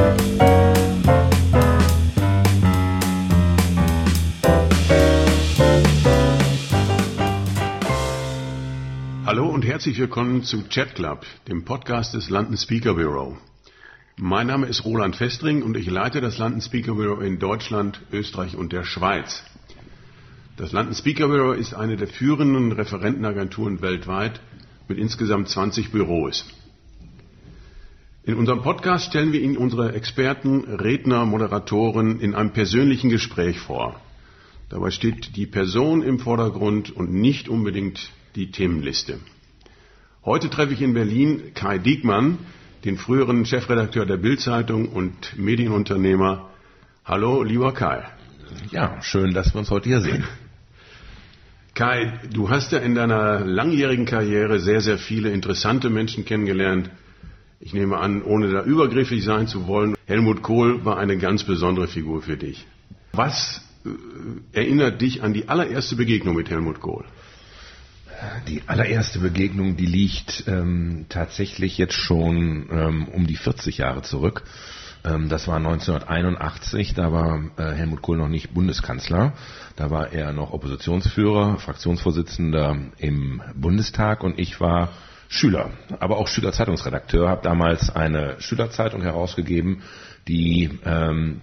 Hallo und herzlich willkommen zu Chat Club, dem Podcast des London Speaker Bureau. Mein Name ist Roland Festring und ich leite das London Speaker Bureau in Deutschland, Österreich und der Schweiz. Das London Speaker Bureau ist eine der führenden Referentenagenturen weltweit mit insgesamt 20 Büros. In unserem Podcast stellen wir Ihnen unsere Experten, Redner, Moderatoren in einem persönlichen Gespräch vor. Dabei steht die Person im Vordergrund und nicht unbedingt die Themenliste. Heute treffe ich in Berlin Kai Diekmann, den früheren Chefredakteur der Bild-Zeitung und Medienunternehmer. Hallo, lieber Kai. Ja, schön, dass wir uns heute hier sehen. Kai, du hast ja in deiner langjährigen Karriere sehr, sehr viele interessante Menschen kennengelernt. Ich nehme an, ohne da übergriffig sein zu wollen, Helmut Kohl war eine ganz besondere Figur für dich. Was erinnert dich an die allererste Begegnung mit Helmut Kohl? Die allererste Begegnung, die liegt tatsächlich jetzt schon um die 40 Jahre zurück. Das war 1981, da war Helmut Kohl noch nicht Bundeskanzler. Da war er noch Oppositionsführer, Fraktionsvorsitzender im Bundestag und ich war Schüler, aber auch Schülerzeitungsredakteur, habe damals eine Schülerzeitung herausgegeben, die dann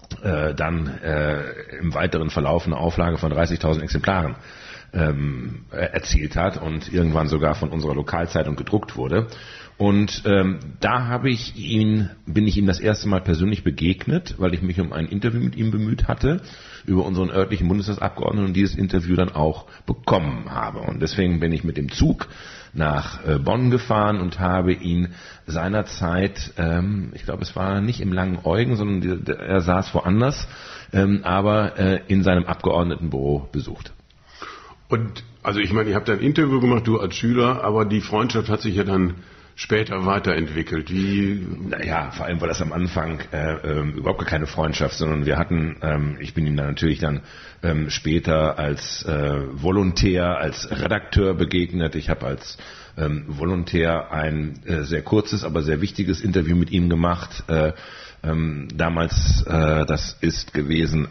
im weiteren Verlauf eine Auflage von 30.000 Exemplaren erzielt hat und irgendwann sogar von unserer Lokalzeitung gedruckt wurde. Und da bin ich ihm das erste Mal persönlich begegnet, weil ich mich um ein Interview mit ihm bemüht hatte über unseren örtlichen Bundestagsabgeordneten und dieses Interview dann auch bekommen habe. Und deswegen bin ich mit dem Zug nach Bonn gefahren und habe ihn seinerzeit, ich glaube es war nicht im Langen Eugen, sondern er saß woanders, aber in seinem Abgeordnetenbüro besucht. Und also ich meine, ihr habt ein Interview gemacht, du als Schüler, aber die Freundschaft hat sich ja dann später weiterentwickelt. Naja, vor allem war das am Anfang überhaupt gar keine Freundschaft, sondern wir hatten, ich bin ihm dann natürlich dann später als Volontär, als Redakteur begegnet. Ich habe als Volontär ein sehr kurzes, aber sehr wichtiges Interview mit ihm gemacht. Damals, das ist gewesen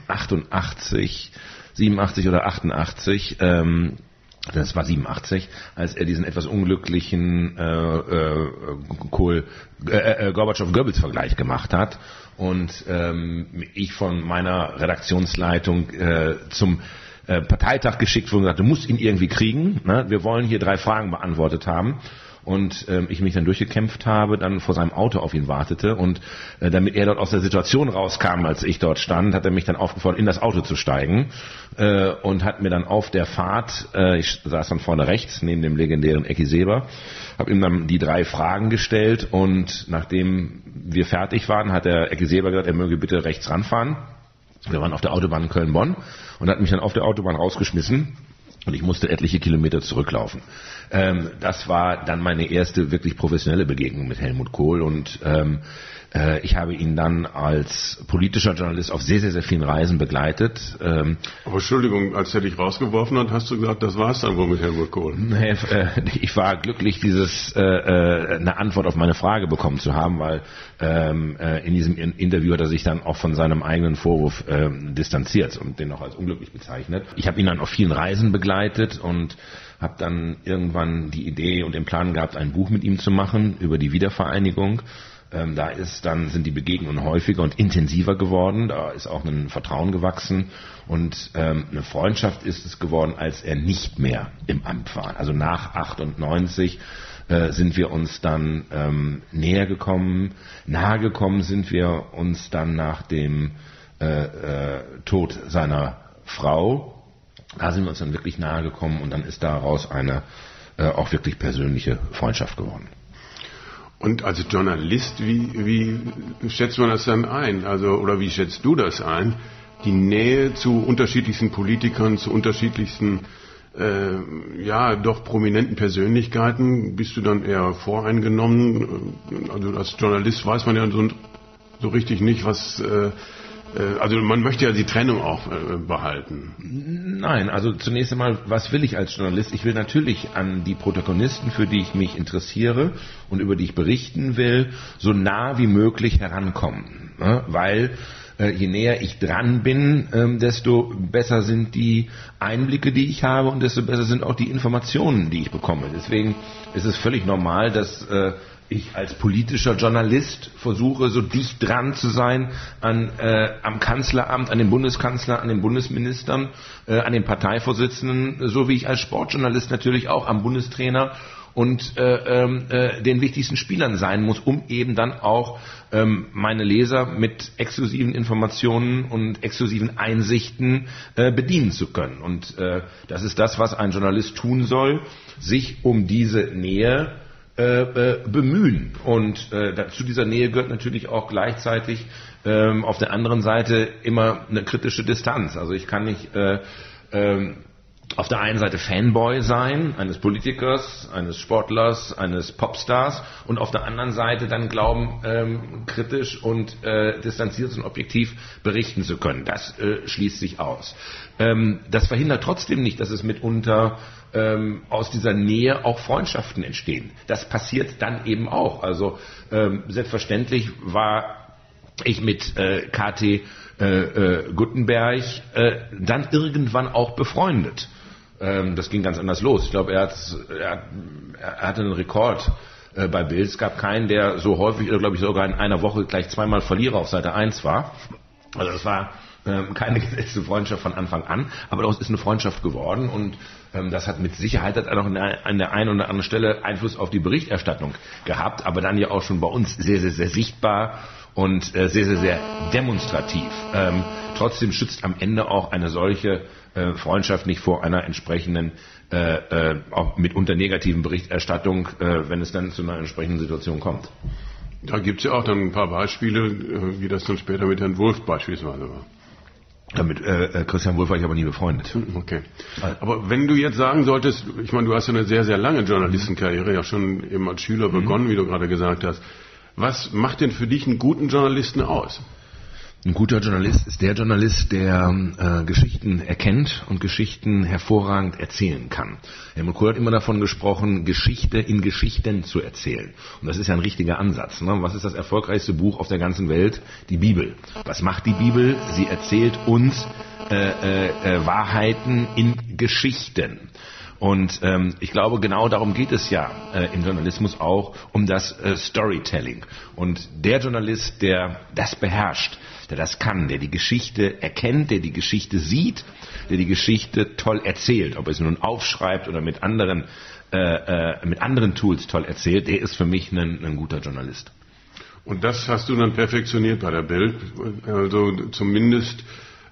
87 oder 88, das war 87, als er diesen etwas unglücklichen Gorbatschow-Goebbels-Vergleich gemacht hat und ich von meiner Redaktionsleitung zum Parteitag geschickt wurde und gesagt, du musst ihn irgendwie kriegen, ne? Wir wollen hier 3 Fragen beantwortet haben. Und ich mich dann durchgekämpft habe, dann vor seinem Auto auf ihn wartete und damit er dort aus der Situation rauskam, als ich dort stand, hat er mich dann aufgefordert, in das Auto zu steigen und hat mir dann auf der Fahrt, ich saß dann vorne rechts neben dem legendären Ecki Seeber, habe ihm dann die 3 Fragen gestellt und nachdem wir fertig waren, hat der Ecki Seeber gesagt, er möge bitte rechts ranfahren. Wir waren auf der Autobahn Köln-Bonn und hat mich dann auf der Autobahn rausgeschmissen. Und ich musste etliche Kilometer zurücklaufen. Das war dann meine erste wirklich professionelle Begegnung mit Helmut Kohl und ich habe ihn dann als politischer Journalist auf sehr, sehr, sehr vielen Reisen begleitet. Aber Entschuldigung, als er dich rausgeworfen hat, hast du gesagt, das war's dann wohl mit Helmut Kohl? Ich war glücklich, eine Antwort auf meine Frage bekommen zu haben, weil in diesem Interview hat er sich dann auch von seinem eigenen Vorwurf distanziert und den auch als unglücklich bezeichnet. Ich habe ihn dann auf vielen Reisen begleitet und habe dann irgendwann die Idee und den Plan gehabt, ein Buch mit ihm zu machen über die Wiedervereinigung. Sind die Begegnungen häufiger und intensiver geworden, da ist auch ein Vertrauen gewachsen und eine Freundschaft ist es geworden, als er nicht mehr im Amt war. Also nach 98 sind wir uns dann näher gekommen, nahe gekommen sind wir uns dann nach dem Tod seiner Frau. Da sind wir uns dann wirklich nahe gekommen und dann ist daraus eine auch wirklich persönliche Freundschaft geworden. Und als Journalist, wie schätzt man das dann ein? Oder wie schätzt du das ein? Die Nähe zu unterschiedlichsten Politikern, zu unterschiedlichsten, doch prominenten Persönlichkeiten. Bist du dann eher voreingenommen? Also als Journalist weiß man ja so richtig nicht, was Also man möchte ja die Trennung auch behalten. Nein, also zunächst einmal, was will ich als Journalist? Ich will natürlich an die Protagonisten, für die ich mich interessiere und über die ich berichten will, so nah wie möglich herankommen. Ne? Weil je näher ich dran bin, desto besser sind die Einblicke, die ich habe, und desto besser sind auch die Informationen, die ich bekomme. Deswegen ist es völlig normal, dass ich als politischer Journalist versuche, so dicht dran zu sein am Kanzleramt, an dem Bundeskanzler, an den Bundesministern, an den Parteivorsitzenden, so wie ich als Sportjournalist natürlich auch am Bundestrainer und den wichtigsten Spielern sein muss, um eben dann auch meine Leser mit exklusiven Informationen und exklusiven Einsichten bedienen zu können. Und das ist das, was ein Journalist tun soll, sich um diese Nähe bemühen. Und zu dieser Nähe gehört natürlich auch gleichzeitig auf der anderen Seite immer eine kritische Distanz. Also ich kann nicht auf der einen Seite Fanboy sein, eines Politikers, eines Sportlers, eines Popstars, und auf der anderen Seite dann glauben, kritisch und distanziert und objektiv berichten zu können. Das schließt sich aus. Das verhindert trotzdem nicht, dass es mitunter aus dieser Nähe auch Freundschaften entstehen. Das passiert dann eben auch. Also selbstverständlich war ich mit KT Guttenberg dann irgendwann auch befreundet. Das ging ganz anders los. Ich glaube, er hatte einen Rekord bei Bild. Es gab keinen, der so häufig, oder glaube ich sogar in einer Woche gleich zweimal Verlierer auf Seite 1 war. Also das war keine gesetzte Freundschaft von Anfang an, aber daraus ist eine Freundschaft geworden, und das hat mit Sicherheit auch an der einen oder anderen Stelle Einfluss auf die Berichterstattung gehabt, aber dann ja auch schon bei uns sehr, sehr, sehr sichtbar und sehr, sehr, sehr demonstrativ. Trotzdem schützt am Ende auch eine solche Freundschaft nicht vor einer entsprechenden, auch mitunter negativen Berichterstattung, wenn es dann zu einer entsprechenden Situation kommt. Da gibt es ja auch dann ein paar Beispiele, wie das dann später mit Herrn Wulff beispielsweise war. Mit Christian Wulff war ich aber nie befreundet. Okay. Aber wenn du jetzt sagen solltest, ich meine, du hast ja eine sehr, sehr lange Journalistenkarriere, ja schon eben als Schüler begonnen, wie du gerade gesagt hast. Was macht denn für dich einen guten Journalisten aus? Ein guter Journalist ist der Journalist, der Geschichten erkennt und Geschichten hervorragend erzählen kann. Helmut Kohl hat immer davon gesprochen, Geschichte in Geschichten zu erzählen. Und das ist ja ein richtiger Ansatz. Ne? Was ist das erfolgreichste Buch auf der ganzen Welt? Die Bibel. Was macht die Bibel? Sie erzählt uns Wahrheiten in Geschichten. Und ich glaube, genau darum geht es ja im Journalismus auch, um das Storytelling. Und der Journalist, der das beherrscht, der das kann, der die Geschichte erkennt, der die Geschichte sieht, der die Geschichte toll erzählt, ob er es nun aufschreibt oder mit anderen Tools toll erzählt, der ist für mich ein guter Journalist. Und das hast du dann perfektioniert bei der Bild, also zumindest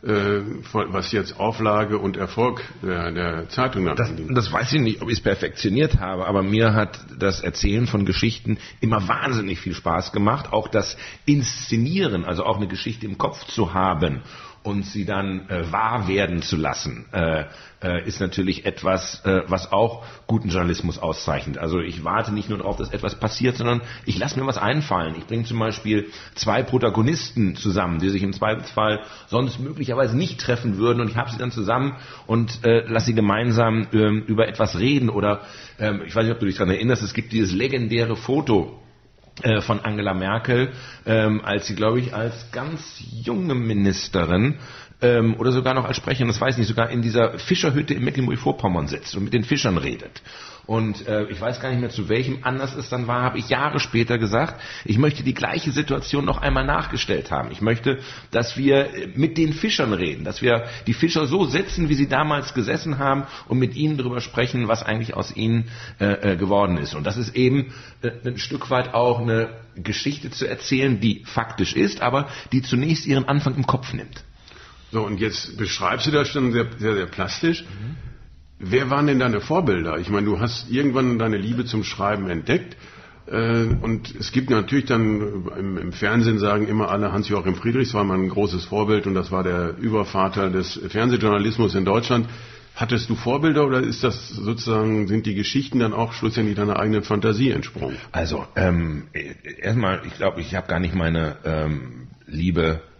was jetzt Auflage und Erfolg der Zeitung angeht. Das weiß ich nicht, ob ich es perfektioniert habe, aber mir hat das Erzählen von Geschichten immer wahnsinnig viel Spaß gemacht. Auch das Inszenieren, also auch eine Geschichte im Kopf zu haben und sie dann wahr werden zu lassen, ist natürlich etwas, was auch guten Journalismus auszeichnet. Also ich warte nicht nur darauf, dass etwas passiert, sondern ich lasse mir was einfallen. Ich bringe zum Beispiel zwei Protagonisten zusammen, die sich im Zweifelsfall sonst möglicherweise nicht treffen würden, und ich habe sie dann zusammen und lasse sie gemeinsam über etwas reden. Oder ich weiß nicht, ob du dich daran erinnerst, es gibt dieses legendäre Foto von Angela Merkel, als sie, glaube ich, als ganz junge Ministerin oder sogar noch als Sprecherin, das weiß ich nicht, sogar in dieser Fischerhütte in Mecklenburg-Vorpommern sitzt und mit den Fischern redet. Und ich weiß gar nicht mehr, zu welchem Anlass es dann war, habe ich Jahre später gesagt, ich möchte die gleiche Situation noch einmal nachgestellt haben. Ich möchte, dass wir mit den Fischern reden, dass wir die Fischer so setzen, wie sie damals gesessen haben, und mit ihnen darüber sprechen, was eigentlich aus ihnen geworden ist. Und das ist eben ein Stück weit auch eine Geschichte zu erzählen, die faktisch ist, aber die zunächst ihren Anfang im Kopf nimmt. So, und jetzt beschreibst du das schon sehr, sehr, sehr plastisch. Wer waren denn deine Vorbilder? Ich meine, du hast irgendwann deine Liebe zum Schreiben entdeckt, und es gibt natürlich dann im Fernsehen, sagen immer alle, Hans-Joachim Friedrichs war mal ein großes Vorbild, und das war der Übervater des Fernsehjournalismus in Deutschland. Hattest du Vorbilder, oder ist das sozusagen, sind die Geschichten dann auch schlussendlich deiner eigenen Fantasie entsprungen? Also erstmal, ich glaube, ich habe gar nicht meine Liebe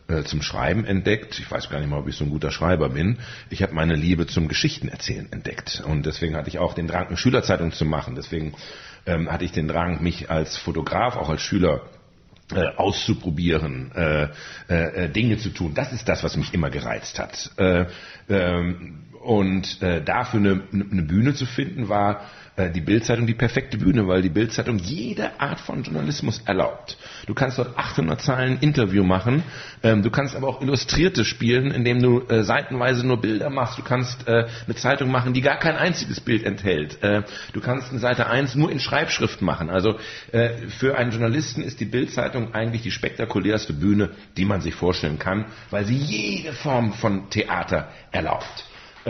zum Schreiben entdeckt. Ich weiß gar nicht mal, ob ich so ein guter Schreiber bin. Ich habe meine Liebe zum Geschichtenerzählen entdeckt. Und deswegen hatte ich auch den Drang, eine Schülerzeitung zu machen. Deswegen hatte ich den Drang, mich als Fotograf, auch als Schüler auszuprobieren, Dinge zu tun. Das ist das, was mich immer gereizt hat. Und dafür eine Bühne zu finden, war die Bild-Zeitung die perfekte Bühne, weil die Bild-Zeitung jede Art von Journalismus erlaubt. Du kannst dort 800 Zeilen Interview machen, du kannst aber auch Illustrierte spielen, indem du seitenweise nur Bilder machst. Du kannst eine Zeitung machen, die gar kein einziges Bild enthält. Du kannst eine Seite 1 nur in Schreibschrift machen. Also für einen Journalisten ist die Bild-Zeitung eigentlich die spektakulärste Bühne, die man sich vorstellen kann, weil sie jede Form von Theater erlaubt.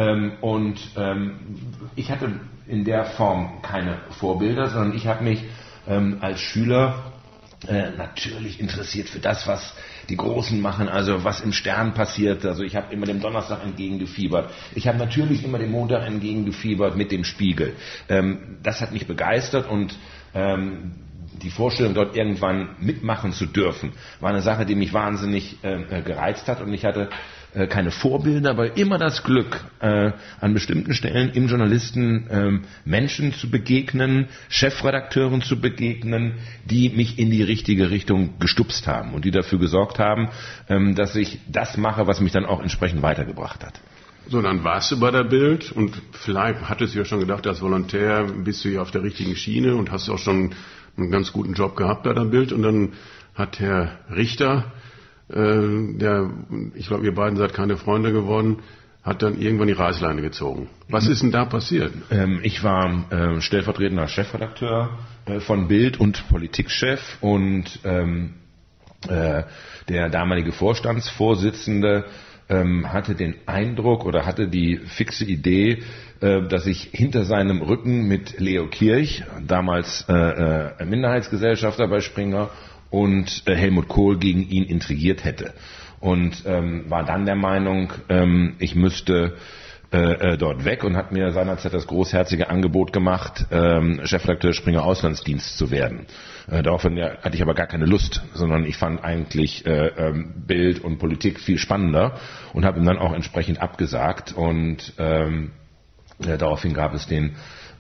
Ich hatte in der Form keine Vorbilder, sondern ich habe mich als Schüler natürlich interessiert für das, was die Großen machen, also was im Stern passiert. Also ich habe immer dem Donnerstag entgegengefiebert. Ich habe natürlich immer dem Montag entgegengefiebert mit dem Spiegel. Das hat mich begeistert und die Vorstellung, dort irgendwann mitmachen zu dürfen, war eine Sache, die mich wahnsinnig gereizt hat, und ich hatte keine Vorbilder, aber immer das Glück, an bestimmten Stellen im Journalisten Menschen zu begegnen, Chefredakteuren zu begegnen, die mich in die richtige Richtung gestupst haben und die dafür gesorgt haben, dass ich das mache, was mich dann auch entsprechend weitergebracht hat. So, dann warst du bei der Bild und vielleicht hattest du ja schon gedacht, als Volontär bist du ja auf der richtigen Schiene und hast auch schon einen ganz guten Job gehabt bei der Bild, und dann hat Herr Richter, ich glaube, ihr beiden seid keine Freunde geworden, hat dann irgendwann die Reißleine gezogen. Was ist denn da passiert? Ich war stellvertretender Chefredakteur von Bild und Politikchef, und der damalige Vorstandsvorsitzende hatte den Eindruck oder hatte die fixe Idee, dass ich hinter seinem Rücken mit Leo Kirch, damals Minderheitsgesellschafter bei Springer, und Helmut Kohl gegen ihn intrigiert hätte. Und war dann der Meinung, ich müsste dort weg, und hat mir seinerzeit das großherzige Angebot gemacht, Chefredakteur Springer Auslandsdienst zu werden. Daraufhin hatte ich aber gar keine Lust, sondern ich fand eigentlich Bild und Politik viel spannender und habe ihm dann auch entsprechend abgesagt, und daraufhin gab es den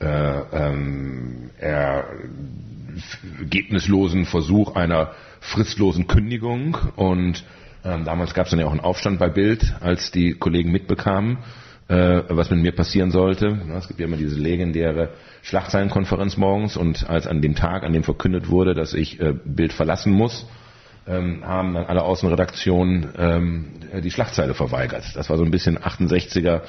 ergebnislosen Versuch einer fristlosen Kündigung, und damals gab es dann ja auch einen Aufstand bei Bild, als die Kollegen mitbekamen, was mit mir passieren sollte. Es gibt ja immer diese legendäre Schlagzeilenkonferenz morgens, und als an dem Tag, an dem verkündet wurde, dass ich Bild verlassen muss, haben dann alle Außenredaktionen die Schlagzeile verweigert. Das war so ein bisschen 68er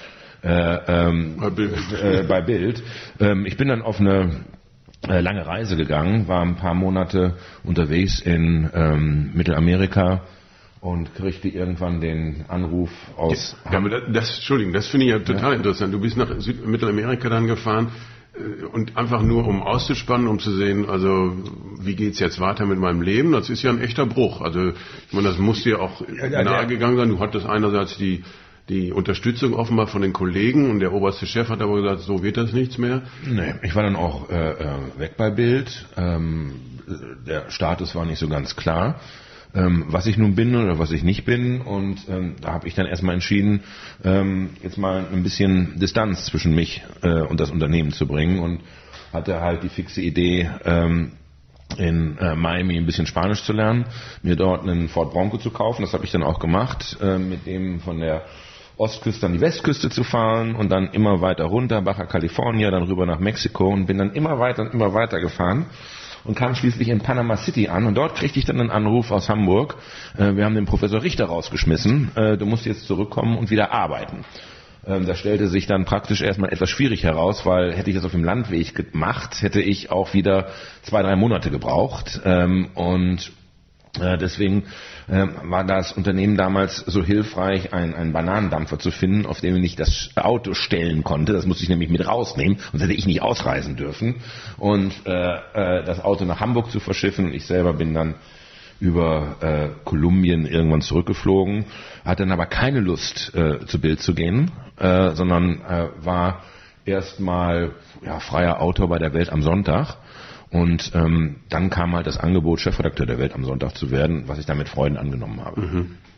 bei Bild. Ich bin dann auf eine lange Reise gegangen, war ein paar Monate unterwegs in Mittelamerika und kriegte irgendwann den Anruf aus... Ja, aber das finde ich ja total interessant. Du bist nach Mittelamerika dann gefahren und einfach nur, um auszuspannen, um zu sehen, also wie geht's jetzt weiter mit meinem Leben? Das ist ja ein echter Bruch. Also ich meine, das muss dir auch nahegegangen sein. Du hattest einerseits die Unterstützung offenbar von den Kollegen, und der oberste Chef hat aber gesagt, so wird das nichts mehr. Nee, ich war dann auch weg bei Bild. Der Status war nicht so ganz klar, was ich nun bin oder was ich nicht bin, und da habe ich dann erstmal entschieden, jetzt mal ein bisschen Distanz zwischen mich und das Unternehmen zu bringen, und hatte halt die fixe Idee, in Miami ein bisschen Spanisch zu lernen, mir dort einen Ford Bronco zu kaufen. Das habe ich dann auch gemacht, mit dem von der Ostküste an die Westküste zu fahren und dann immer weiter runter, Baja California, dann rüber nach Mexiko, und bin dann immer weiter gefahren und kam schließlich in Panama City an, und dort kriegte ich dann einen Anruf aus Hamburg, wir haben den Professor Richter rausgeschmissen, du musst jetzt zurückkommen und wieder arbeiten. Das stellte sich dann praktisch erstmal etwas schwierig heraus, weil hätte ich das auf dem Landweg gemacht, hätte ich auch wieder 2-3 Monate gebraucht, und deswegen war das Unternehmen damals so hilfreich, einen Bananendampfer zu finden, auf dem ich das Auto stellen konnte. Das musste ich nämlich mit rausnehmen, sonst hätte ich nicht ausreisen dürfen. Und das Auto nach Hamburg zu verschiffen, und ich selber bin dann über Kolumbien irgendwann zurückgeflogen, hatte dann aber keine Lust, zu Bild zu gehen, sondern war erstmal freier Autor bei der Welt am Sonntag. Und dann kam halt das Angebot, Chefredakteur der Welt am Sonntag zu werden, was ich dann mit Freuden angenommen habe. Mhm.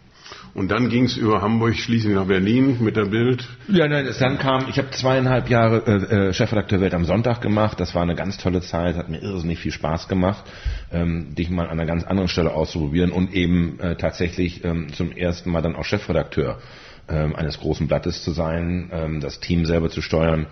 Und dann ging es über Hamburg schließlich nach Berlin mit der Bild. Ja, nein, dann kam, ich habe 2,5 Jahre Chefredakteur Welt am Sonntag gemacht. Das war eine ganz tolle Zeit, hat mir irrsinnig viel Spaß gemacht, dich mal an einer ganz anderen Stelle auszuprobieren und eben tatsächlich zum ersten Mal dann auch Chefredakteur eines großen Blattes zu sein, das Team selber zu steuern,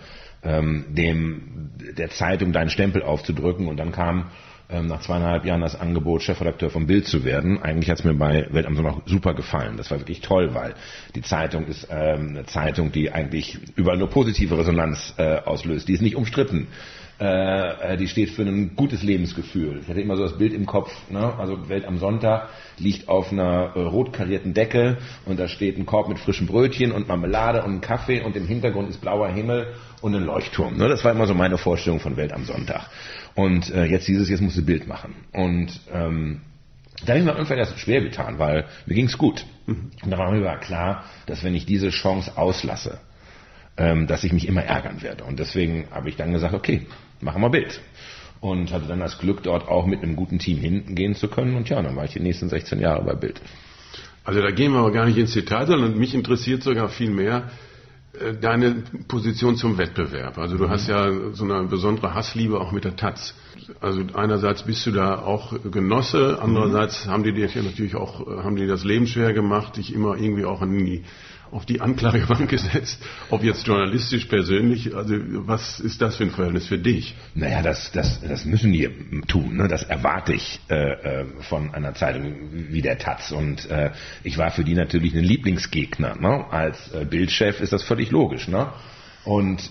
der Zeitung deinen Stempel aufzudrücken. Und dann kam nach 2,5 Jahren das Angebot, Chefredakteur von Bild zu werden. Eigentlich hat es mir bei Welt am Sonntag super gefallen. Das war wirklich toll, weil die Zeitung ist eine Zeitung, die eigentlich überall nur positive Resonanz auslöst. Die ist nicht umstritten. Die steht für ein gutes Lebensgefühl. Ich hatte immer so das Bild im Kopf, ne? Also Welt am Sonntag liegt auf einer rot karierten Decke und da steht ein Korb mit frischen Brötchen und Marmelade und ein Kaffee und im Hintergrund ist blauer Himmel und ein Leuchtturm. Ne? Das war immer so meine Vorstellung von Welt am Sonntag. Und jetzt musst du Bild machen. Und da habe ich mir irgendwann erst schwer getan, weil mir ging's gut. Und da war mir klar, dass wenn ich diese Chance auslasse, dass ich mich immer ärgern werde. Und deswegen habe ich dann gesagt, okay, machen wir Bild. Und hatte dann das Glück, dort auch mit einem guten Team hingehen zu können. Und ja, dann war ich die nächsten 16 Jahre bei Bild. Also da gehen wir aber gar nicht ins Detail, sondern mich interessiert sogar viel mehr deine Position zum Wettbewerb. Also du hast ja so eine besondere Hassliebe auch mit der Taz. Also einerseits bist du da auch Genosse, andererseits haben die dir ja natürlich auch, haben die das Leben schwer gemacht, dich immer irgendwie auch auf die Anklagebank gesetzt, ob jetzt journalistisch, persönlich, also was ist das für ein Verhältnis für dich? Naja, das müssen die tun, ne? Das erwarte ich von einer Zeitung wie der Taz und ich war für die natürlich ein Lieblingsgegner, ne? Als Bildchef ist das völlig logisch, ne? Und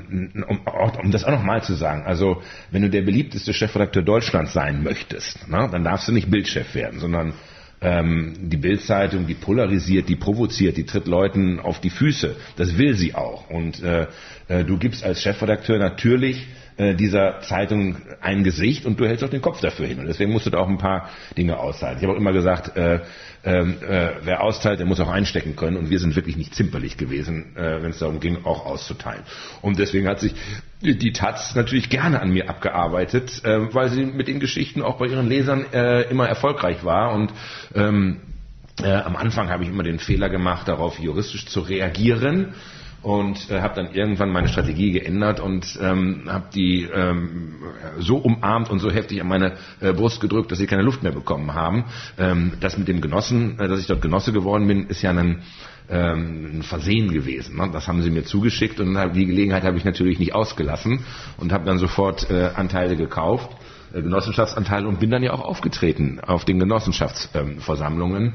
um das auch nochmal zu sagen, also wenn du der beliebteste Chefredakteur Deutschlands sein möchtest, ne, dann darfst du nicht Bildchef werden, sondern die Bild-Zeitung, die polarisiert, die provoziert, die tritt Leuten auf die Füße. Das will sie auch. Und du gibst als Chefredakteur natürlich dieser Zeitung ein Gesicht und du hältst auch den Kopf dafür hin. Und deswegen musst du da auch ein paar Dinge aushalten. Ich habe auch immer gesagt, wer austeilt, der muss auch einstecken können. Und wir sind wirklich nicht zimperlich gewesen, wenn es darum ging, auch auszuteilen. Und deswegen hat sich die Taz natürlich gerne an mir abgearbeitet, weil sie mit den Geschichten auch bei ihren Lesern immer erfolgreich war. Und am Anfang habe ich immer den Fehler gemacht, darauf juristisch zu reagieren. Und habe dann irgendwann meine Strategie geändert und habe die so umarmt und so heftig an meine Brust gedrückt, dass sie keine Luft mehr bekommen haben. Das mit dem Genossen, dass ich dort Genosse geworden bin, ist ja ein Versehen gewesen. Ne? Das haben sie mir zugeschickt und die Gelegenheit habe ich natürlich nicht ausgelassen und habe dann sofort Anteile gekauft, Genossenschaftsanteile, und bin dann ja auch aufgetreten auf den Genossenschaftsversammlungen.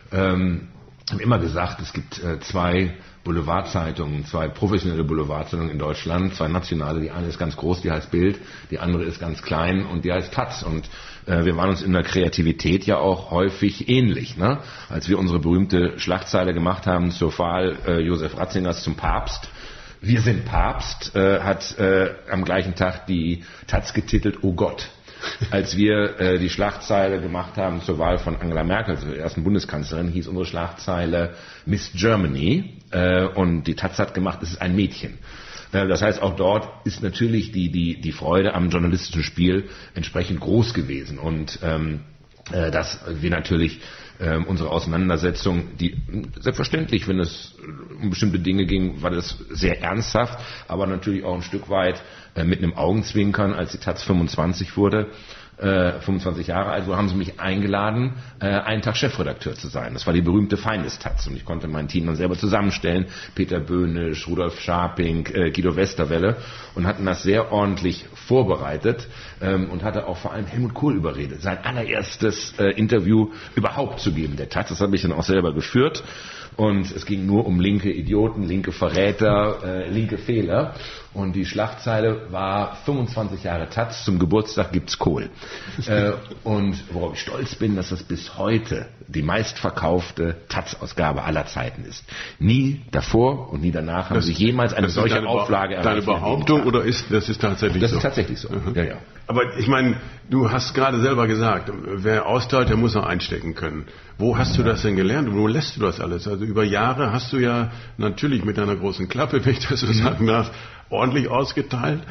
Habe immer gesagt, es gibt zwei Boulevardzeitungen, zwei professionelle Boulevardzeitungen in Deutschland, zwei nationale. Die eine ist ganz groß, die heißt Bild, die andere ist ganz klein und die heißt Taz. Und wir waren uns in der Kreativität ja auch häufig ähnlich. Ne? Als wir unsere berühmte Schlagzeile gemacht haben zur Wahl Josef Ratzingers zum Papst, wir sind Papst, hat am gleichen Tag die Taz getitelt, Oh Gott. Als wir die Schlagzeile gemacht haben zur Wahl von Angela Merkel, zur ersten Bundeskanzlerin, hieß unsere Schlagzeile Miss Germany und die Taz hat gemacht, es ist ein Mädchen. Das heißt, auch dort ist natürlich die Freude am journalistischen Spiel entsprechend groß gewesen und dass wir natürlich unsere Auseinandersetzung, die selbstverständlich, wenn es um bestimmte Dinge ging, war das sehr ernsthaft, aber natürlich auch ein Stück weit mit einem Augenzwinkern, als die Taz 25 wurde, 25 Jahre alt, wo haben sie mich eingeladen, einen Tag Chefredakteur zu sein. Das war die berühmte Feindestaz und ich konnte mein Team dann selber zusammenstellen. Peter Böhnisch, Rudolf Scharping, Guido Westerwelle und hatten das sehr ordentlich vorbereitet und hatte auch vor allem Helmut Kohl überredet, sein allererstes Interview überhaupt zu geben, der Taz. Das habe ich dann auch selber geführt. Und es ging nur um linke Idioten, linke Verräter, linke Fehler. Und die Schlagzeile war 25 Jahre Taz, zum Geburtstag gibt's Kohl. Und worauf ich stolz bin, dass das bis heute die meistverkaufte Taz-Ausgabe aller Zeiten ist. Nie davor und nie danach haben sie jemals eine solche Auflage erreicht. Deine Behauptung oder ist das tatsächlich so? Das ist tatsächlich so, ja, ja. Aber ich meine, du hast gerade selber gesagt, wer austeilt, der muss auch einstecken können. Wo hast du das denn gelernt und wo lässt du das alles? Also über Jahre hast du ja natürlich mit deiner großen Klappe, wenn ich das so sagen darf, ordentlich ausgeteilt. Ja.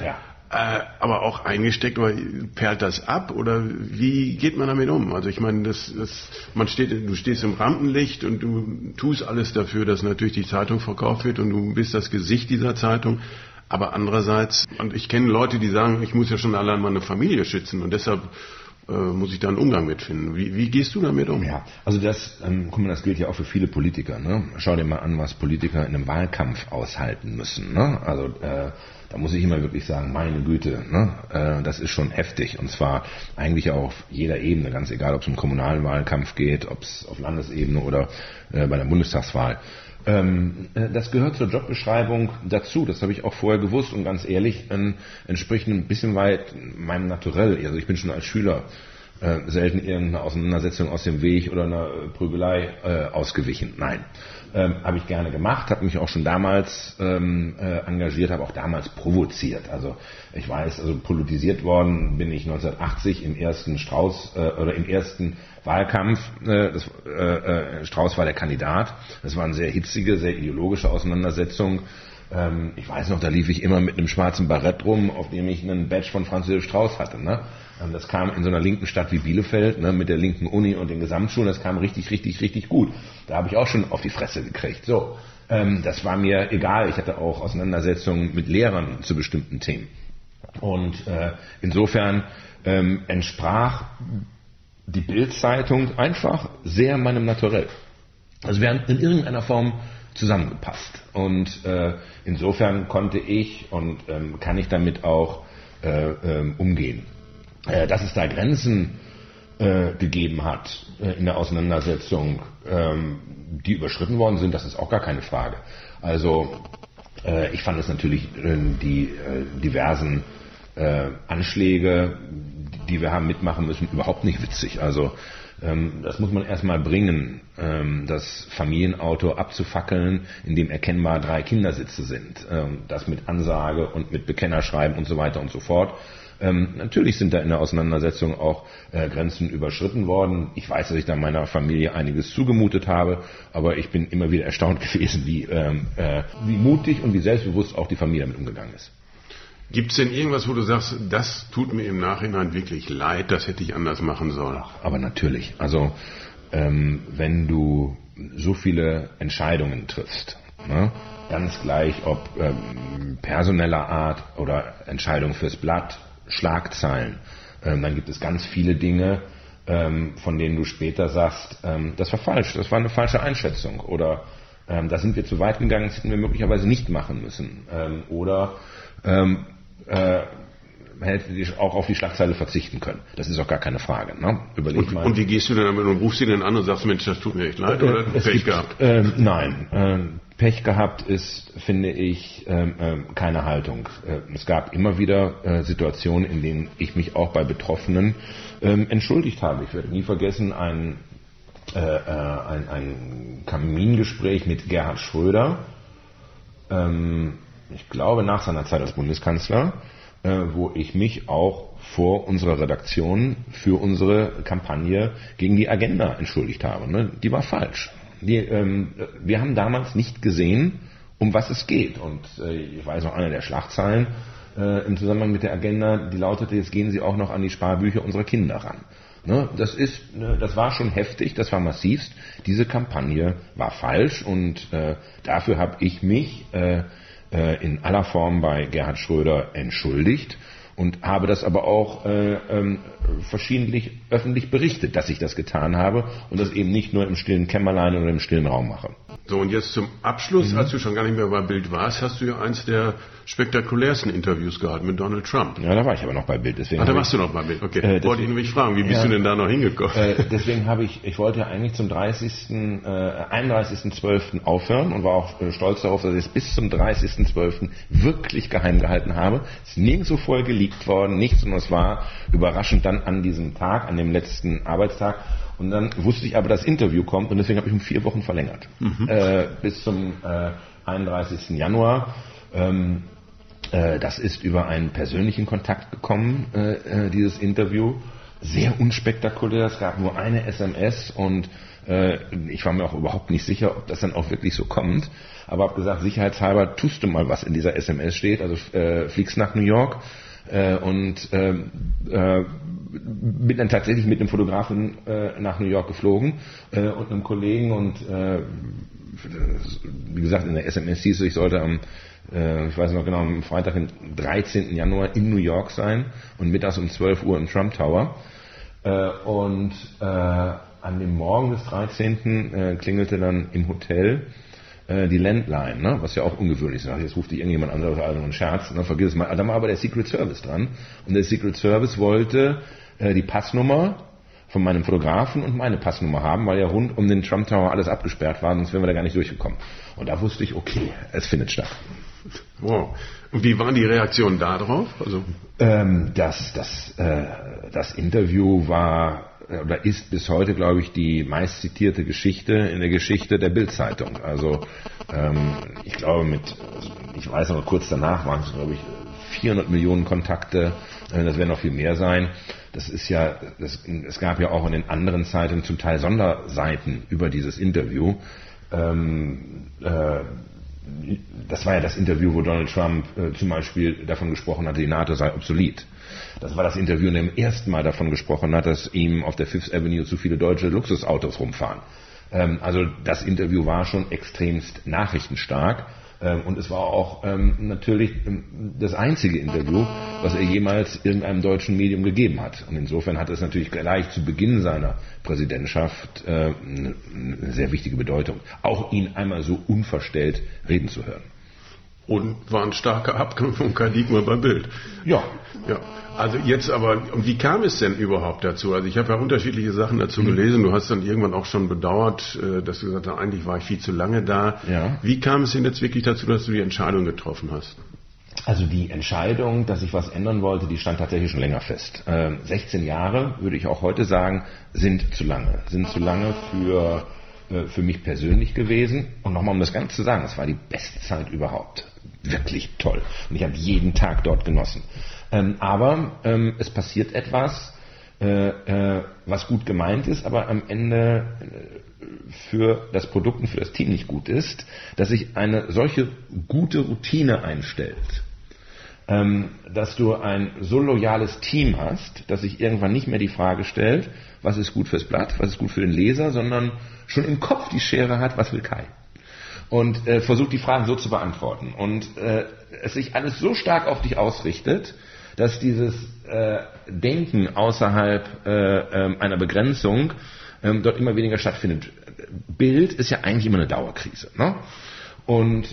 aber auch eingesteckt, oder perlt das ab oder wie geht man damit um? Also ich meine, du stehst im Rampenlicht und du tust alles dafür, dass natürlich die Zeitung verkauft wird und du bist das Gesicht dieser Zeitung. Aber andererseits, und ich kenne Leute, die sagen, ich muss ja schon allein meine Familie schützen und deshalb muss ich da einen Umgang mitfinden. Wie gehst du damit um? Ja, also guck mal, das gilt ja auch für viele Politiker. Ne? Schau dir mal an, was Politiker in einem Wahlkampf aushalten müssen. Ne? Also da muss ich immer wirklich sagen, meine Güte, ne? Das ist schon heftig. Und zwar eigentlich auch auf jeder Ebene, ganz egal, ob es um kommunalen Wahlkampf geht, ob es auf Landesebene oder bei der Bundestagswahl. Das gehört zur Jobbeschreibung dazu, das habe ich auch vorher gewusst und ganz ehrlich, entspricht ein bisschen weit meinem Naturell. Also ich bin schon als Schüler selten irgendeine Auseinandersetzung aus dem Weg oder einer Prügelei ausgewichen. Nein, habe ich gerne gemacht, habe mich auch schon damals engagiert, habe auch damals provoziert. Also ich weiß, also politisiert worden bin ich 1980 im ersten Wahlkampf. Strauß war der Kandidat. Das war eine sehr hitzige, sehr ideologische Auseinandersetzung. Ich weiß noch, da lief ich immer mit einem schwarzen Barett rum, auf dem ich einen Badge von Franz Josef Strauß hatte. Ne? Das kam in so einer linken Stadt wie Bielefeld, ne, mit der linken Uni und den Gesamtschulen, das kam richtig, richtig, richtig gut. Da habe ich auch schon auf die Fresse gekriegt. So, das war mir egal. Ich hatte auch Auseinandersetzungen mit Lehrern zu bestimmten Themen. Und insofern entsprach die Bild-Zeitung einfach sehr meinem Naturell. Also wir haben in irgendeiner Form zusammengepasst. Und insofern konnte ich und kann ich damit auch umgehen. Dass es da Grenzen gegeben hat in der Auseinandersetzung, die überschritten worden sind, das ist auch gar keine Frage. Also ich fand es natürlich die diversen Anschläge, die wir haben mitmachen müssen, überhaupt nicht witzig. Also das muss man erstmal bringen, das Familienauto abzufackeln, in dem erkennbar 3 Kindersitze sind. Das mit Ansage und mit Bekennerschreiben und so weiter und so fort. Natürlich sind da in der Auseinandersetzung auch Grenzen überschritten worden. Ich weiß, dass ich da meiner Familie einiges zugemutet habe, aber ich bin immer wieder erstaunt gewesen, wie mutig und wie selbstbewusst auch die Familie damit umgegangen ist. Gibt es denn irgendwas, wo du sagst, das tut mir im Nachhinein wirklich leid, das hätte ich anders machen sollen? Aber natürlich. Also wenn du so viele Entscheidungen triffst, ne, ganz gleich ob personeller Art oder Entscheidung fürs Blatt, Schlagzeilen, dann gibt es ganz viele Dinge, von denen du später sagst, das war falsch, das war eine falsche Einschätzung oder da sind wir zu weit gegangen, das hätten wir möglicherweise nicht machen müssen oder hätte auch auf die Schlagzeile verzichten können. Das ist auch gar keine Frage. Ne? Überleg mal. Und wie gehst du denn damit und rufst du den an und sagst, Mensch, das tut mir echt leid oder Pech gehabt? Nein, Pech gehabt ist, finde ich, keine Haltung. Es gab immer wieder Situationen, in denen ich mich auch bei Betroffenen entschuldigt habe. Ich werde nie vergessen, ein Kamingespräch mit Gerhard Schröder, ich glaube nach seiner Zeit als Bundeskanzler, wo ich mich auch vor unserer Redaktion für unsere Kampagne gegen die Agenda entschuldigt habe. Ne? Die war falsch. Wir haben damals nicht gesehen, um was es geht. Und ich weiß noch, eine der Schlagzeilen im Zusammenhang mit der Agenda, die lautete, jetzt gehen Sie auch noch an die Sparbücher unserer Kinder ran. Ne? Das war schon heftig, das war massivst. Diese Kampagne war falsch und dafür habe ich mich in aller Form bei Gerhard Schröder entschuldigt und habe das aber auch verschiedentlich öffentlich berichtet, dass ich das getan habe und das eben nicht nur im stillen Kämmerlein oder im stillen Raum mache. So, und jetzt zum Abschluss, als du schon gar nicht mehr bei Bild warst, hast du ja eins der spektakulärsten Interviews gehabt mit Donald Trump. Ja, da war ich aber noch bei Bild. Deswegen da warst du noch bei Bild, okay. Wollte ich nämlich fragen, wie bist du denn da noch hingekommen? Deswegen ich wollte ja eigentlich zum 31.12. aufhören und war auch stolz darauf, dass ich es bis zum 30.12. wirklich geheim gehalten habe. Es ist nirgendwo vorher geleakt worden, nichts, und es war überraschend dann an diesem Tag, an dem letzten Arbeitstag. Und dann wusste ich aber, das Interview kommt, und deswegen habe ich um 4 Wochen verlängert. Bis zum 31. Januar. Das ist über einen persönlichen Kontakt gekommen, dieses Interview. Sehr unspektakulär, es gab nur eine SMS und ich war mir auch überhaupt nicht sicher, ob das dann auch wirklich so kommt. Aber habe gesagt, sicherheitshalber tust du mal, was in dieser SMS steht. Also fliegst nach New York, und bin dann tatsächlich mit einem Fotografen nach New York geflogen und einem Kollegen und wie gesagt, in der SMS hieß es, ich sollte ich weiß noch genau, am Freitag, den 13. Januar in New York sein und mittags um 12 Uhr im Trump Tower. Und an dem Morgen des 13. Klingelte dann im Hotel die Landline, ne? Was ja auch ungewöhnlich ist. Jetzt ruft die irgendjemand an, das ist also ein Scherz, ne? Vergiss es mal. Da war aber der Secret Service dran. Und der Secret Service wollte die Passnummer von meinem Fotografen und meine Passnummer haben, weil ja rund um den Trump Tower alles abgesperrt war, sonst wären wir da gar nicht durchgekommen. Und da wusste ich, okay, es findet statt. Wow. Und wie waren die Reaktionen darauf? Also das Interview war oder ist bis heute, glaube ich, die meistzitierte Geschichte in der Geschichte der Bild-Zeitung. Also ich glaube ich weiß noch, kurz danach waren es, glaube ich, 400 Millionen Kontakte, das werden noch viel mehr sein. Das ist ja, es gab ja auch in den anderen Zeitungen zum Teil Sonderseiten über dieses Interview. Das war ja das Interview, wo Donald Trump zum Beispiel davon gesprochen hatte, die NATO sei obsolet. Das war das Interview, in dem er ersten Mal davon gesprochen hat, dass ihm auf der Fifth Avenue zu viele deutsche Luxusautos rumfahren. Also das Interview war schon extremst nachrichtenstark. Und es war auch natürlich das einzige Interview, was er jemals irgendeinem deutschen Medium gegeben hat. Und insofern hat es natürlich gleich zu Beginn seiner Präsidentschaft eine sehr wichtige Bedeutung, auch ihn einmal so unverstellt reden zu hören. Und war ein starker Abgang vom Paradigma bei Bild. Ja. Ja. Also jetzt aber, und wie kam es denn überhaupt dazu? Also ich habe ja unterschiedliche Sachen dazu gelesen. Du hast dann irgendwann auch schon bedauert, dass du gesagt hast, eigentlich war ich viel zu lange da. Ja. Wie kam es denn jetzt wirklich dazu, dass du die Entscheidung getroffen hast? Also die Entscheidung, dass ich was ändern wollte, die stand tatsächlich schon länger fest. 16 Jahre, würde ich auch heute sagen, sind zu lange. Sind zu lange für mich persönlich gewesen. Und nochmal, um das Ganze zu sagen, es war die beste Zeit überhaupt. Wirklich toll. Und ich habe jeden Tag dort genossen. Aber es passiert etwas, was gut gemeint ist, aber am Ende für das Produkt und für das Team nicht gut ist, dass sich eine solche gute Routine einstellt, dass du ein so loyales Team hast, dass sich irgendwann nicht mehr die Frage stellt, was ist gut fürs Blatt, was ist gut für den Leser, sondern schon im Kopf die Schere hat, was will Kai. Und versucht die Fragen so zu beantworten. Und es sich alles so stark auf dich ausrichtet, dass dieses Denken außerhalb einer Begrenzung dort immer weniger stattfindet. Bild ist ja eigentlich immer eine Dauerkrise. Ne? Und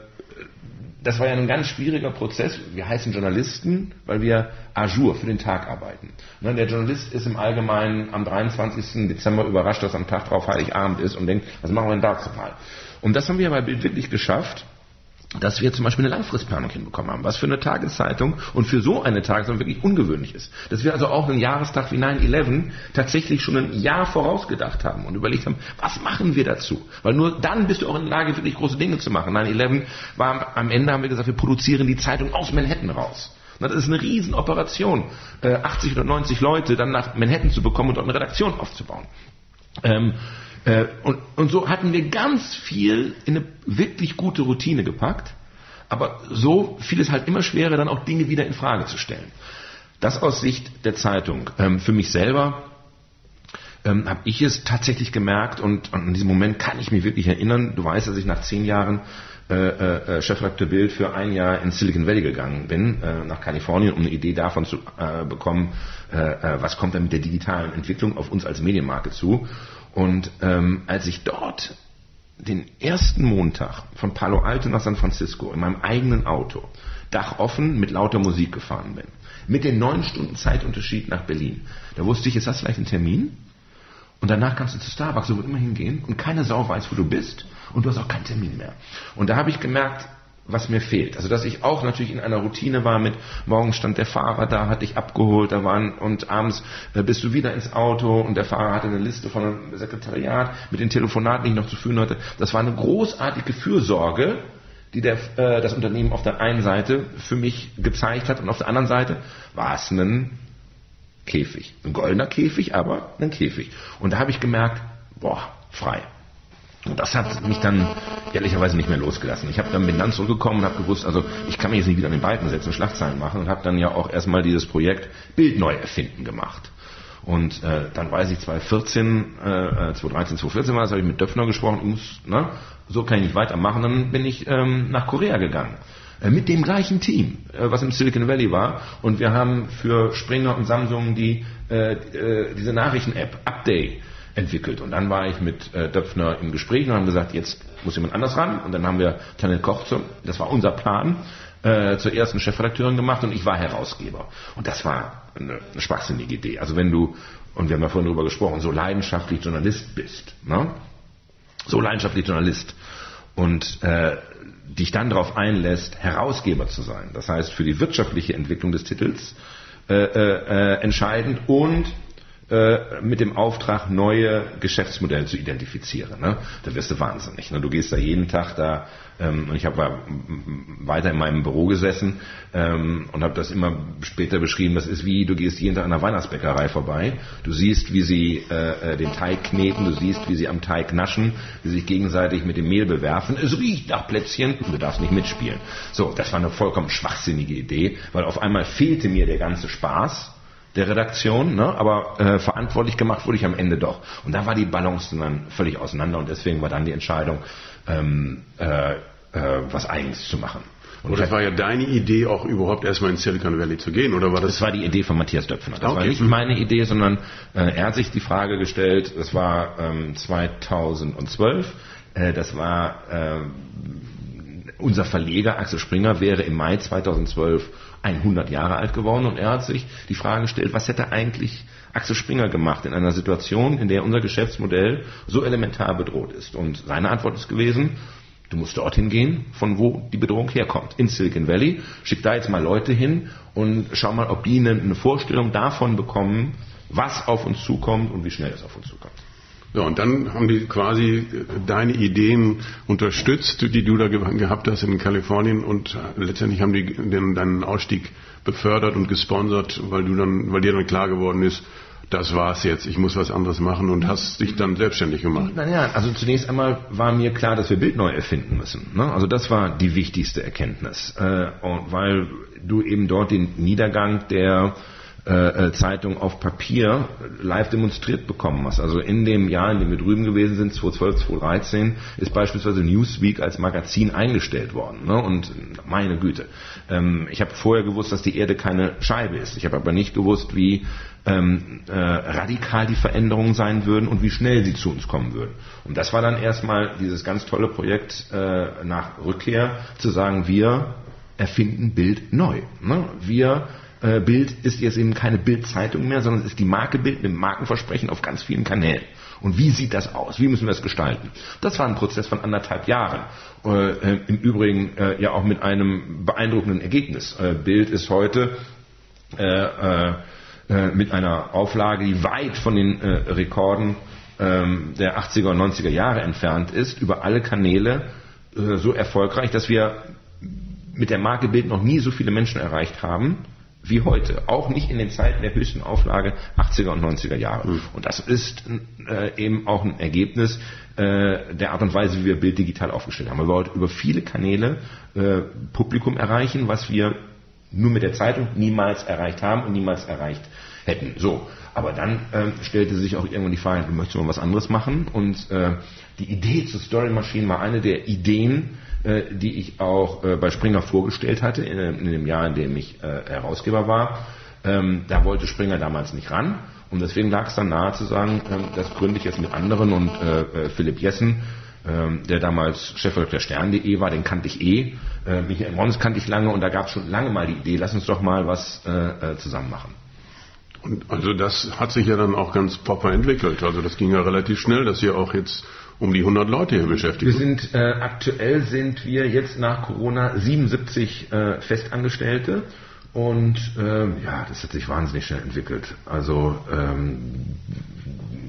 das war ja ein ganz schwieriger Prozess. Wir heißen Journalisten, weil wir à jour für den Tag arbeiten. Ne? Der Journalist ist im Allgemeinen am 23. Dezember überrascht, dass am Tag drauf Heiligabend ist und denkt, was machen wir denn da mal? Und das haben wir bei Bild wirklich geschafft, dass wir zum Beispiel eine Langfristplanung hinbekommen haben, was für eine Tageszeitung und für so eine Tageszeitung wirklich ungewöhnlich ist. Dass wir also auch einen Jahrestag wie 9/11 tatsächlich schon ein Jahr vorausgedacht haben und überlegt haben, was machen wir dazu? Weil nur dann bist du auch in der Lage, wirklich große Dinge zu machen. 9/11 war am Ende, haben wir gesagt, wir produzieren die Zeitung aus Manhattan raus. Das ist eine Riesenoperation, 80 oder 90 Leute dann nach Manhattan zu bekommen und dort eine Redaktion aufzubauen. Und so hatten wir ganz viel in eine wirklich gute Routine gepackt, aber so fiel es halt immer schwerer, dann auch Dinge wieder in Frage zu stellen. Das aus Sicht der Zeitung. Für mich selber habe ich es tatsächlich gemerkt und an diesem Moment kann ich mich wirklich erinnern. Du weißt, dass ich nach 10 Jahren Chefredakteur Bild für ein Jahr in Silicon Valley gegangen bin, nach Kalifornien, um eine Idee davon zu bekommen, was kommt denn mit der digitalen Entwicklung auf uns als Medienmarke zu. Und als ich dort den ersten Montag von Palo Alto nach San Francisco in meinem eigenen Auto, Dach offen, mit lauter Musik gefahren bin, mit den 9 Stunden Zeitunterschied nach Berlin, da wusste ich, jetzt hast du gleich einen Termin und danach kannst du zu Starbucks, so wo immer hingehen und keine Sau weiß, wo du bist und du hast auch keinen Termin mehr. Und da habe ich gemerkt, was mir fehlt. Also dass ich auch natürlich in einer Routine war mit, morgens stand der Fahrer da, hat dich abgeholt, und abends bist du wieder ins Auto und der Fahrer hatte eine Liste von einem Sekretariat mit den Telefonaten, die ich noch zu führen hatte. Das war eine großartige Fürsorge, die das Unternehmen auf der einen Seite für mich gezeigt hat und auf der anderen Seite war es ein Käfig. Ein goldener Käfig, aber ein Käfig. Und da habe ich gemerkt, frei. Und das hat mich dann ehrlicherweise nicht mehr losgelassen. Bin dann zurückgekommen und habe gewusst, also ich kann mich jetzt nicht wieder an den Balken setzen, Schlagzeilen machen und habe dann ja auch erstmal dieses Projekt Bild neu erfinden gemacht. Und dann weiß ich 2013, 2014 war das, habe ich mit Döpfner gesprochen, so kann ich nicht weitermachen, dann bin ich nach Korea gegangen. Mit dem gleichen Team, was im Silicon Valley war. Und wir haben für Springer und Samsung diese Nachrichten-App Update entwickelt. Und dann war ich mit Döpfner im Gespräch und haben gesagt, jetzt muss jemand anders ran. Und dann haben wir Tanit Koch, das war unser Plan, zur ersten Chefredakteurin gemacht und ich war Herausgeber. Und das war eine schwachsinnige Idee. Also wenn du, und wir haben ja vorhin darüber gesprochen, so leidenschaftlich Journalist bist, ne? So leidenschaftlich Journalist und dich dann darauf einlässt, Herausgeber zu sein. Das heißt, für die wirtschaftliche Entwicklung des Titels entscheidend und mit dem Auftrag, neue Geschäftsmodelle zu identifizieren. Ne? Da wirst du wahnsinnig. Ne? Du gehst da jeden Tag da, und ich habe weiter in meinem Büro gesessen und habe das immer später beschrieben, das ist wie, du gehst jeden Tag an einer Weihnachtsbäckerei vorbei, du siehst, wie sie den Teig kneten, du siehst, wie sie am Teig naschen, wie sie sich gegenseitig mit dem Mehl bewerfen, es riecht nach Plätzchen und du darfst nicht mitspielen. So, das war eine vollkommen schwachsinnige Idee, weil auf einmal fehlte mir der ganze Spaß der Redaktion, ne? Aber verantwortlich gemacht wurde ich am Ende doch. Und da war die Balance dann völlig auseinander und deswegen war dann die Entscheidung, was Eigenes zu machen. Und das war ja deine Idee, auch überhaupt erstmal in Silicon Valley zu gehen, oder war das? Das war die Idee von Matthias Döpfner. Das war nicht meine Idee, sondern er hat sich die Frage gestellt, das war 2012, das war unser Verleger Axel Springer wäre im Mai 2012 100 Jahre alt geworden und er hat sich die Frage gestellt, was hätte eigentlich Axel Springer gemacht in einer Situation, in der unser Geschäftsmodell so elementar bedroht ist. Und seine Antwort ist gewesen, du musst dorthin gehen, von wo die Bedrohung herkommt. In Silicon Valley, schick da jetzt mal Leute hin und schau mal, ob die eine Vorstellung davon bekommen, was auf uns zukommt und wie schnell es auf uns zukommt. Ja, und dann haben die quasi deine Ideen unterstützt, die du da gehabt hast in Kalifornien und letztendlich haben die deinen Ausstieg befördert und gesponsert, weil dir dann klar geworden ist, das war's jetzt, ich muss was anderes machen und hast dich dann selbstständig gemacht. Naja, also zunächst einmal war mir klar, dass wir Bild neu erfinden müssen. Ne? Also das war die wichtigste Erkenntnis, weil du eben dort den Niedergang der Zeitung auf Papier live demonstriert bekommen hast. Also in dem Jahr, in dem wir drüben gewesen sind, 2012, 2013, ist beispielsweise Newsweek als Magazin eingestellt worden. Ne? Und meine Güte, ich habe vorher gewusst, dass die Erde keine Scheibe ist. Ich habe aber nicht gewusst, wie radikal die Veränderungen sein würden und wie schnell sie zu uns kommen würden. Und das war dann erstmal dieses ganz tolle Projekt nach Rückkehr, zu sagen, wir erfinden Bild neu. Ne? Bild ist jetzt eben keine Bild-Zeitung mehr, sondern es ist die Marke Bild mit Markenversprechen auf ganz vielen Kanälen. Und wie sieht das aus? Wie müssen wir das gestalten? Das war ein Prozess von 1,5 Jahren. Im Übrigen ja auch mit einem beeindruckenden Ergebnis. Bild ist heute mit einer Auflage, die weit von den Rekorden der 80er und 90er Jahre entfernt ist, über alle Kanäle so erfolgreich, dass wir mit der Marke Bild noch nie so viele Menschen erreicht haben wie heute. Auch nicht in den Zeiten der höchsten Auflage 80er und 90er Jahre. Und das ist eben auch ein Ergebnis der Art und Weise, wie wir Bild digital aufgestellt haben. Wir wollen über viele Kanäle Publikum erreichen, was wir nur mit der Zeitung niemals erreicht haben und niemals erreicht hätten. So, aber dann stellte sich auch irgendwann die Frage, du möchtest mal was anderes machen. Und die Idee zur Story Machine war eine der Ideen, die ich auch bei Springer vorgestellt hatte, in dem Jahr, in dem ich Herausgeber war. Da wollte Springer damals nicht ran. Und deswegen lag es dann nahe zu sagen, das gründe ich jetzt mit anderen. Und Philipp Jessen, der damals Chefredakteur Stern.de war, den kannte ich Michael Mons kannte ich lange. Und da gab es schon lange mal die Idee, lass uns doch mal was zusammen machen. Und also das hat sich ja dann auch ganz proper entwickelt. Also das ging ja relativ schnell, dass ihr auch jetzt um die 100 Leute hier beschäftigt. Aktuell sind wir jetzt nach Corona 77 Festangestellte und das hat sich wahnsinnig schnell entwickelt. Also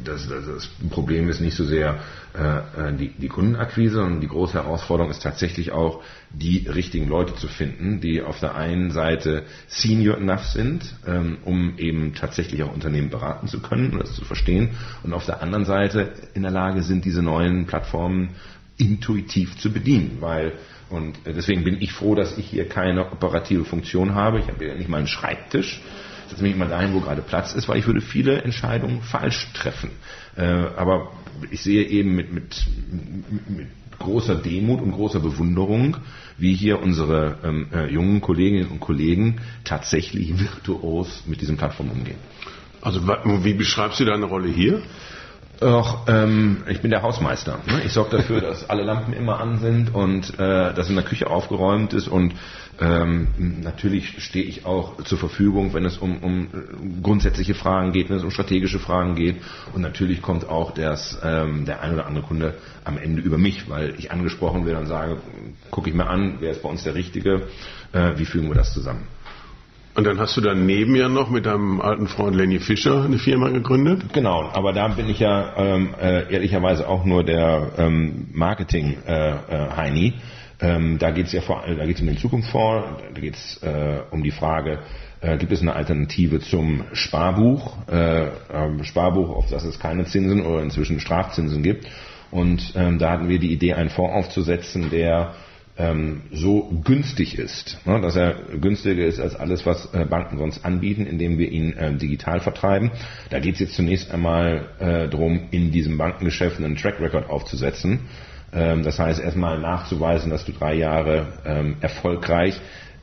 das Problem ist nicht so sehr die Kundenakquise, sondern die große Herausforderung ist tatsächlich auch, die richtigen Leute zu finden, die auf der einen Seite senior enough sind, um eben tatsächlich auch Unternehmen beraten zu können und das zu verstehen, und auf der anderen Seite in der Lage sind, diese neuen Plattformen intuitiv zu bedienen, und deswegen bin ich froh, dass ich hier keine operative Funktion habe. Ich habe ja nicht mal einen Schreibtisch. Ich setze mich immer dahin, wo gerade Platz ist, weil ich würde viele Entscheidungen falsch treffen. Aber ich sehe eben mit großer Demut und großer Bewunderung, wie hier unsere jungen Kolleginnen und Kollegen tatsächlich virtuos mit diesen Plattformen umgehen. Also wie beschreibst du deine Rolle hier? Ich bin der Hausmeister. Ne? Ich sorge dafür, dass alle Lampen immer an sind und dass in der Küche aufgeräumt ist, und natürlich stehe ich auch zur Verfügung, wenn es um grundsätzliche Fragen geht, wenn es um strategische Fragen geht, und natürlich kommt auch der ein oder andere Kunde am Ende über mich, weil ich angesprochen werde und sage, gucke ich mir an, wer ist bei uns der Richtige, wie fügen wir das zusammen. Und dann hast du daneben ja noch mit deinem alten Freund Lenny Fischer eine Firma gegründet? Genau, aber da bin ich ja ehrlicherweise auch nur der Marketing-Heini. Da geht es um den Zukunftsfonds, da geht es um die Frage, gibt es eine Alternative zum Sparbuch, auf das es keine Zinsen oder inzwischen Strafzinsen gibt. Und da hatten wir die Idee, einen Fonds aufzusetzen, der so günstig ist, ne, dass er günstiger ist als alles, was Banken sonst anbieten, indem wir ihn digital vertreiben. Da geht es jetzt zunächst einmal darum, in diesem Bankengeschäft einen Track Record aufzusetzen. Das heißt, erstmal nachzuweisen, dass du 3 Jahre erfolgreich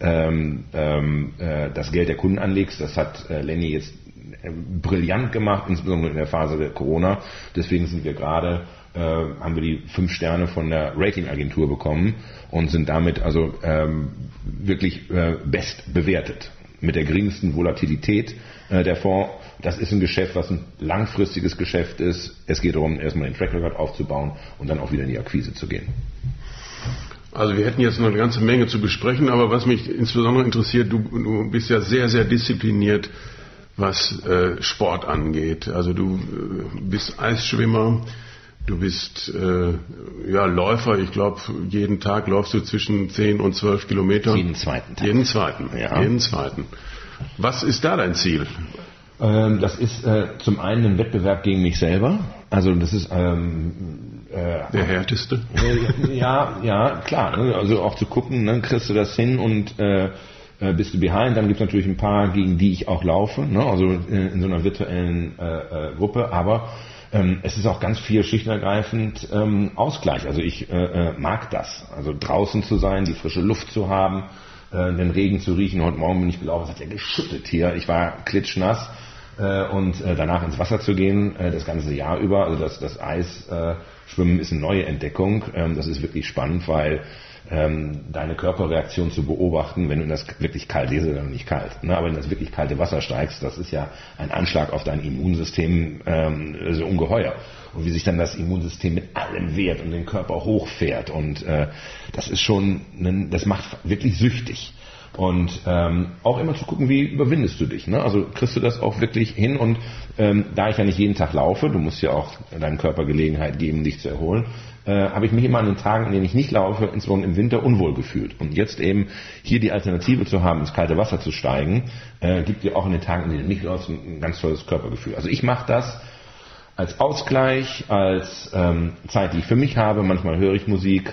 das Geld der Kunden anlegst. Das hat Lenny jetzt brillant gemacht, insbesondere in der Phase der Corona. Deswegen sind wir haben wir die 5 Sterne von der Ratingagentur bekommen und sind damit also wirklich best bewertet. Mit der geringsten Volatilität der Fonds. Das ist ein Geschäft, was ein langfristiges Geschäft ist. Es geht darum, erstmal den Track Record aufzubauen und dann auch wieder in die Akquise zu gehen. Also wir hätten jetzt noch eine ganze Menge zu besprechen, aber was mich insbesondere interessiert, du bist ja sehr, sehr diszipliniert, was Sport angeht. Also du bist Eisschwimmer. Du bist Läufer, ich glaube, jeden Tag läufst du zwischen 10 und 12 Kilometer. Jeden zweiten Tag. Jeden zweiten. Was ist da dein Ziel? Das ist zum einen ein Wettbewerb gegen mich selber. Also das ist der härteste? Ja, klar. Ne? Also auch zu gucken, dann kriegst du das hin und bist du behind. Dann gibt es natürlich ein paar, gegen die ich auch laufe. Ne? Also in so einer virtuellen Gruppe. Aber es ist auch ganz viel schlicht und ergreifend Ausgleich. Also ich mag das. Also draußen zu sein, die frische Luft zu haben, den Regen zu riechen. Heute Morgen bin ich gelaufen, es hat ja geschüttet hier. Ich war klitschnass und danach ins Wasser zu gehen, das ganze Jahr über. Also das Eisschwimmen ist eine neue Entdeckung. Das ist wirklich spannend, weil deine Körperreaktion zu beobachten, wenn du in das wirklich kalt, ist dann nicht kalt, ne? Aber wenn du in das wirklich kalte Wasser steigst, das ist ja ein Anschlag auf dein Immunsystem, so ungeheuer. Und wie sich dann das Immunsystem mit allem wehrt und den Körper hochfährt, und das ist schon, das macht wirklich süchtig. Und auch immer zu gucken, wie überwindest du dich, ne? Also kriegst du das auch wirklich hin, und da ich ja nicht jeden Tag laufe, du musst ja auch deinem Körper Gelegenheit geben, dich zu erholen, habe ich mich immer an den Tagen, an denen ich nicht laufe, insbesondere im Winter, unwohl gefühlt. Und jetzt eben hier die Alternative zu haben, ins kalte Wasser zu steigen, gibt dir auch an den Tagen, an denen du nicht läufst, ein ganz tolles Körpergefühl. Also ich mache das als Ausgleich, als Zeit, die ich für mich habe. Manchmal höre ich Musik.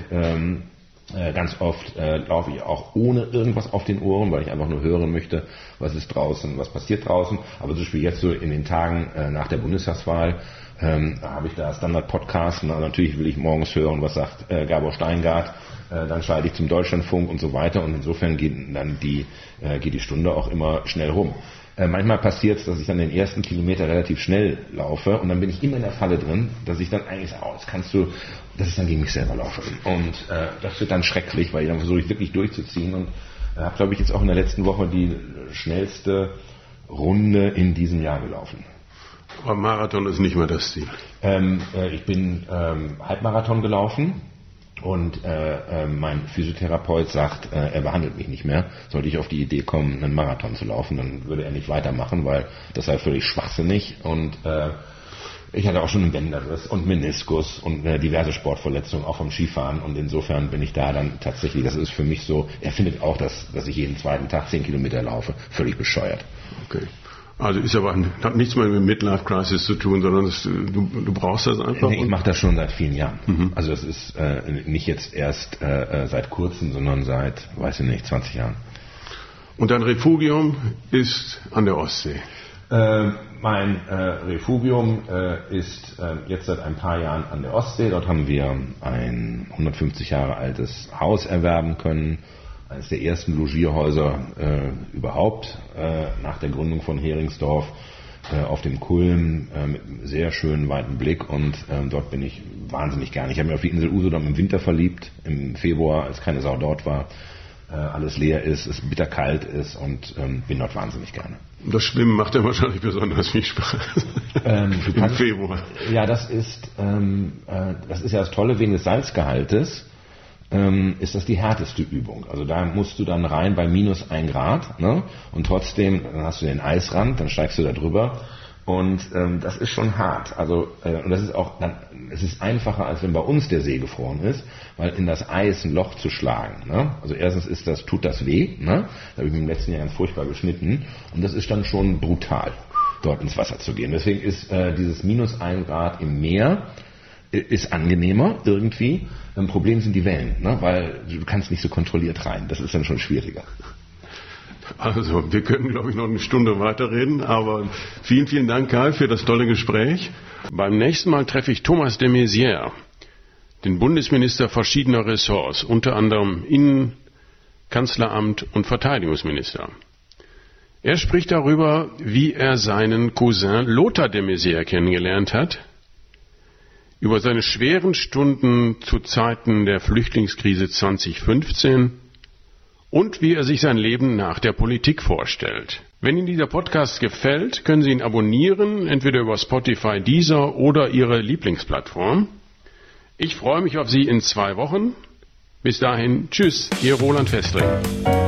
Ganz oft laufe ich auch ohne irgendwas auf den Ohren, weil ich einfach nur hören möchte, was ist draußen, was passiert draußen. Aber zum Beispiel jetzt so in den Tagen nach der Bundestagswahl habe ich da Standard-Podcast. Natürlich will ich morgens hören, was sagt Gabor Steingart. Dann schalte ich zum Deutschlandfunk und so weiter. Und insofern geht die Stunde auch immer schnell rum. Manchmal passiert es, dass ich dann den ersten Kilometer relativ schnell laufe, und dann bin ich immer in der Falle drin, dass ich dann eigentlich sage, dass ich dann gegen mich selber laufe. Und das wird dann schrecklich, weil dann versuche ich wirklich durchzuziehen, und habe, glaube ich, jetzt auch in der letzten Woche die schnellste Runde in diesem Jahr gelaufen. Aber Marathon ist nicht mehr das Ziel. Ich bin Halbmarathon gelaufen. Und mein Physiotherapeut sagt, er behandelt mich nicht mehr. Sollte ich auf die Idee kommen, einen Marathon zu laufen, dann würde er nicht weitermachen, weil das sei völlig schwachsinnig. Und Ich hatte auch schon einen Bänderriss und Meniskus und diverse Sportverletzungen, auch vom Skifahren. Und insofern bin ich da dann tatsächlich, das ist für mich so, er findet auch, dass ich jeden zweiten Tag 10 Kilometer laufe. Völlig bescheuert. Okay. Also ist aber hat nichts mehr mit Midlife Crisis zu tun, sondern du brauchst das einfach. Nee, ich mache das schon seit vielen Jahren. Also das ist nicht jetzt erst seit kurzem, sondern seit, 20 Jahren. Und dein Refugium ist an der Ostsee? Mein Refugium ist jetzt seit ein paar Jahren an der Ostsee. Dort haben wir ein 150 Jahre altes Haus erwerben können. Eines der ersten Logierhäuser überhaupt nach der Gründung von Heringsdorf auf dem Kulm mit einem sehr schönen weiten Blick und dort bin ich wahnsinnig gerne. Ich habe mich auf die Insel Usedom im Winter verliebt, im Februar, als keine Sau dort war, alles leer ist, es bitterkalt ist und bin dort wahnsinnig gerne. Das Schwimmen macht ja wahrscheinlich besonders viel Spaß im Februar. Ja, das ist ja das Tolle wegen des Salzgehaltes. Ist das die härteste Übung. Also da musst du dann rein bei -1 Grad, ne? Und trotzdem, dann hast du den Eisrand, dann steigst du da drüber und das ist schon hart. Also und das ist auch dann, es ist einfacher, als wenn bei uns der See gefroren ist, weil in das Eis ein Loch zu schlagen. Ne? Also erstens tut das weh, ne? Da habe ich mich im letzten Jahr ganz furchtbar geschnitten und das ist dann schon brutal, dort ins Wasser zu gehen. Deswegen ist dieses -1 Grad im Meer ist angenehmer irgendwie. Ein Problem sind die Wellen, ne? Weil du kannst nicht so kontrolliert rein. Das ist dann schon schwieriger. Also, wir können, glaube ich, noch eine Stunde weiterreden, aber vielen, vielen Dank, Karl, für das tolle Gespräch. Beim nächsten Mal treffe ich Thomas de Maizière, den Bundesminister verschiedener Ressorts, unter anderem Innen-, Kanzleramt und Verteidigungsminister. Er spricht darüber, wie er seinen Cousin Lothar de Maizière kennengelernt hat, über seine schweren Stunden zu Zeiten der Flüchtlingskrise 2015 und wie er sich sein Leben nach der Politik vorstellt. Wenn Ihnen dieser Podcast gefällt, können Sie ihn abonnieren, entweder über Spotify, Deezer oder Ihre Lieblingsplattform. Ich freue mich auf Sie in 2 Wochen. Bis dahin, tschüss, Ihr Roland Vestring.